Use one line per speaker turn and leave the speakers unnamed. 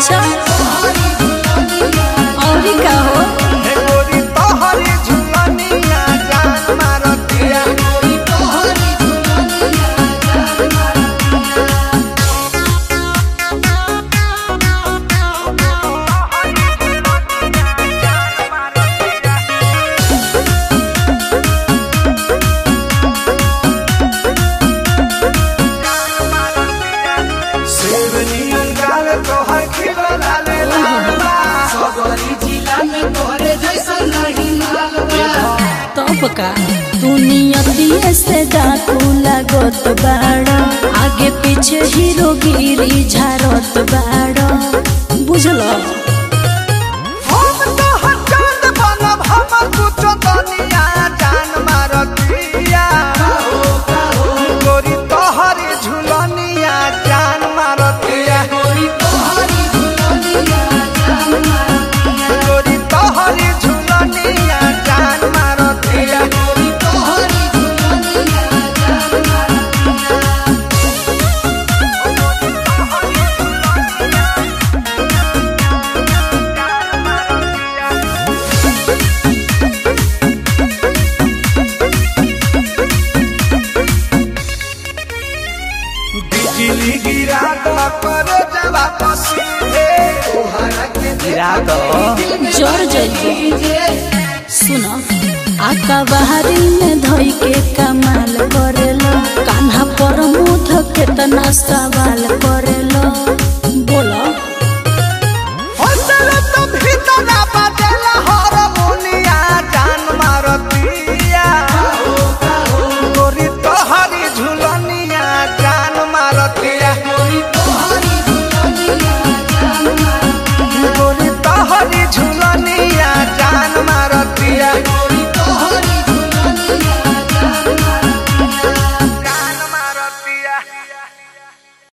अच्छा और का हो
हे गोरी तोहरी झुलनिया जान मारतिया सेवनियन गाल तोहर खिला लाले लाला
सगरी जिला में तोहरे जैसा नहीं मालवा
तब का तू नियतिये से डाकू लागत बाड़ आगे पीछे हीरोगिरी झारत बाड़ बुझलो
हम तोहर चांद बनब हमर कुछ दुनिया जान मारतिया गोरी तोहरी झुलनिया जान मारतिया
गोरी तोहरी झुलनिया जान मारतिया
गोरी तोहरी झुलनिया जान मारतिया
गोरी तोहरी झुलनिया जान मारतिया
बिजली गिरा दो पर जवा पसीने
तोहरा के
गिरा दो
जोर जइबे सुनो आका बहारी में धोई के कमाल करेलो कान्हा पर मुध